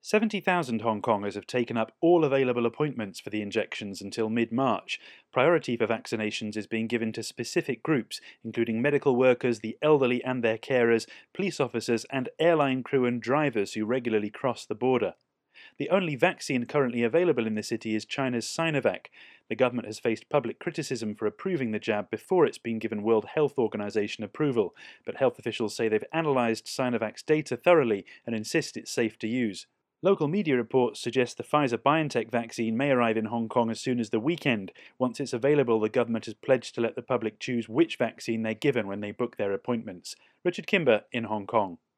70,000 Hong Kongers have taken up all available appointments for the injections until mid-March. Priority for vaccinations is being given to specific groups, including medical workers, the elderly and their carers, police officers and airline crew and drivers who regularly cross the border. The only vaccine currently available in the city is China's Sinovac. The government has faced public criticism for approving the jab before it's been given World Health Organization approval, but health officials say they've analysed Sinovac's data thoroughly and insist it's safe to use. Local media reports suggest the Pfizer-BioNTech vaccine may arrive in Hong Kong as soon as the weekend. Once it's available, the government has pledged to let the public choose which vaccine they're given when they book their appointments. Richard Kimber in Hong Kong.